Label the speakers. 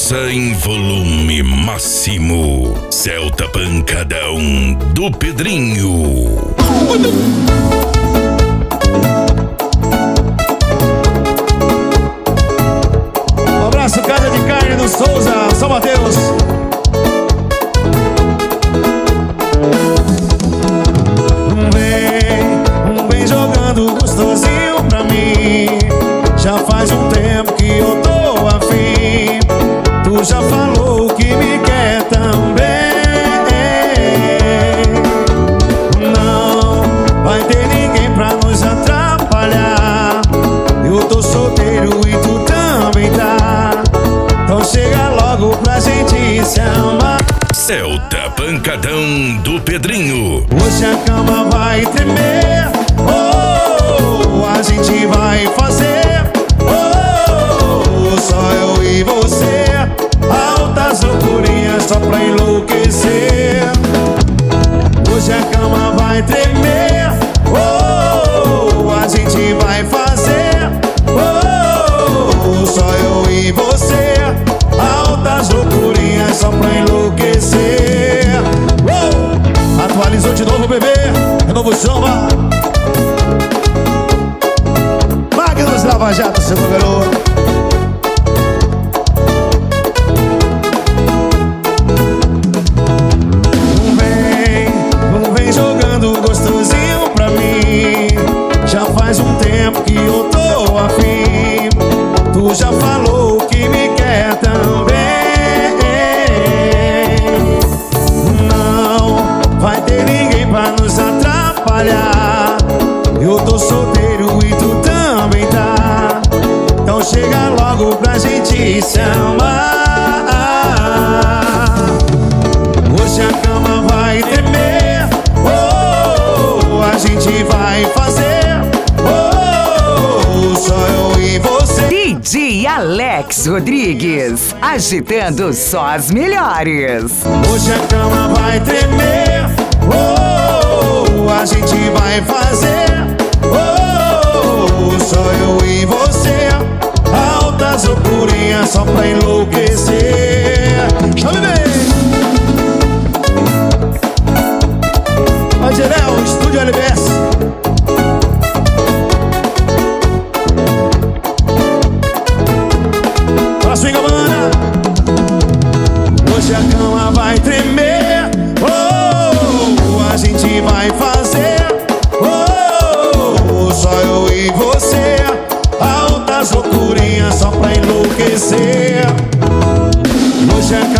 Speaker 1: Massa em volume máximo. Celta Pancadão do Pedrinho.
Speaker 2: Um abraço, Casa de Carne do Souza, São Mateus. Vem jogando gostosinho pra mim. Já faz um tempo que eu tô afim. Tu já falou que me quer também. Não vai ter ninguém pra nos atrapalhar. Eu tô solteiro e tu também tá. Então chega logo pra gente se amar.
Speaker 1: Celta Pancadão do Pedrinho.
Speaker 2: Hoje a cama vai tremer. Oh, a gente vai fazer. Oh, só eu e você. Altas loucurinhas só pra enlouquecer. Hoje a cama vai tremer. Oh, a gente vai fazer. Oh, só eu e você. Altas loucurinhas só pra enlouquecer. Oh, atualizou de novo, bebê. É novo samba. Magnus Lava Jato, seu garoto. Vem jogando gostosinho pra mim. Já faz um tempo que eu tô afim. Tu já falou que me quer também. Não vai ter ninguém pra nos atrapalhar. Eu tô solteiro e tu também tá. Então chega logo pra gente se amar. Hoje a cama vai tremer. Oh, a gente vai fazer. Oh, só eu e você.
Speaker 3: DJ Alex Rodrigues, agitando só as melhores.
Speaker 2: Hoje a cama vai tremer. Oh, a gente vai fazer. Oh, só eu e você. Altas loucurinhas só pra enlouquecer. Chama bem. Angelel, Estúdio LBS. Pra swing, mana. Hoje a cama vai tremer. Oh, a gente vai fazer. Oh, só eu e você. Altas loucurinhas só pra enlouquecer. Hoje a